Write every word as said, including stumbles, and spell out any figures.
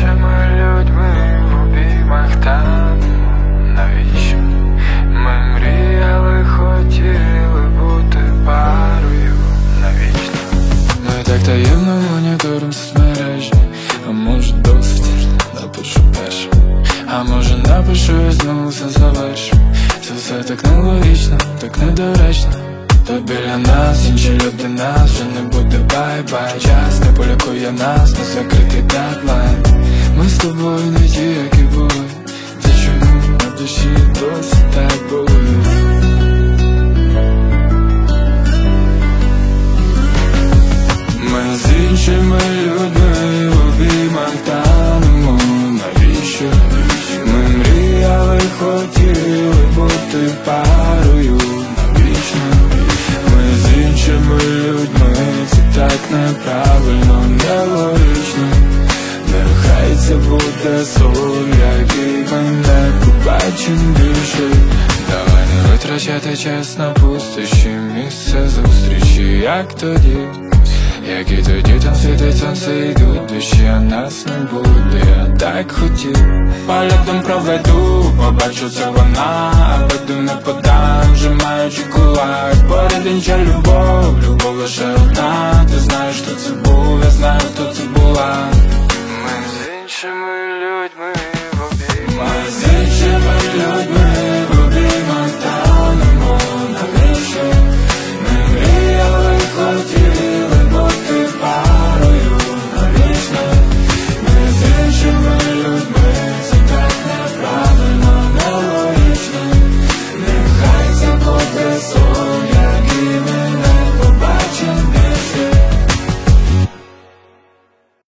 іншими людьми в обіймах танемо. Навіщо? Ми мріяли, хотіли бути парою навічно. Ми так таємно моніторим соцмережі. А може досить, напишу першим. А може напишу і знову все завершу. Це все так нелогічно, так недоречно. То біля нас інші люди, нас вже не буде бай-бай. Час не полікує нас, на закритий дедлайн. Ми з тобою не ті, які були. Та чому на душі досі так болить? Ми з іншими людьми в обіймах танемо. Навіщо? Ми мріяли, хотіли бути парою навічно. Ми з іншими людьми, це так неправильно, нелогічно. Нехай це буде сон, який ми не побачим більше. Давай не витрачати час на пустощі, місце зустрічі, як тоді. Як і тоді там світить сонце, йдуть дощі, а нас не буде, я так хотів. Польотом проведу, побачу це вона, а виду не подам, вжимаючи кулак. Поряд інша любов, любов лише одна, ти знаєш